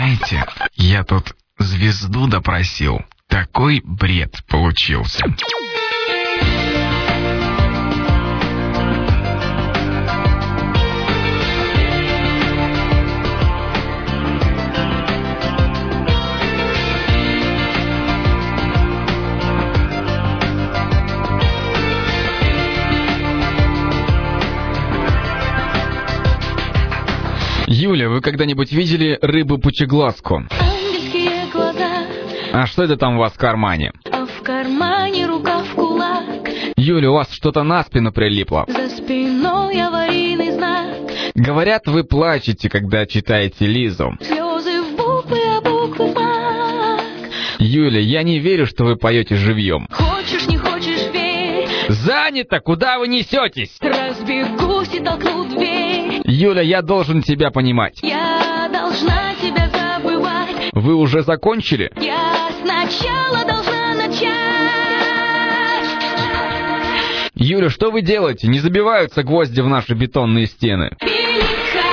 Знаете, я тут звезду допросил. Такой бред получился. Юля, вы когда-нибудь видели рыбу-пучеглазку? Ангельские глаза, А что это там у вас в кармане? а в кармане рука в кулак. Юля, у вас что-то на спину прилипло. За спиной аварийный знак. Говорят, вы плачете, когда читаете Лизу. Слезы в буквы, а буквы в знак. Юля, я не верю, что вы поете живьем. Хочешь, не хочешь, верь. Занято! Куда вы несетесь? Разбегусь и толкну дверь. Юля, я должен тебя понимать. Я должна тебя забывать. Вы уже закончили? Я сначала должна начать. Юля, что вы делаете? Не забиваются гвозди в наши бетонные стены. Велика,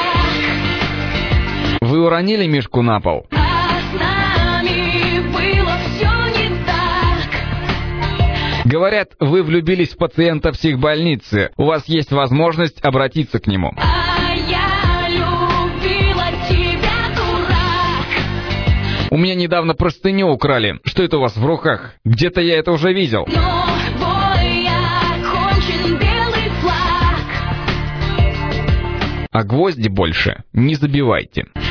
Вы уронили Мишку на пол? а с нами было все не так. Говорят, вы влюбились в пациента психбольницы. У вас есть возможность обратиться к нему. А я любила тебя, дурак. У меня недавно простыню украли. Что это у вас в руках? Где-то я это уже видел. Но бой окончен, белый флаг. А гвозди больше не забивайте.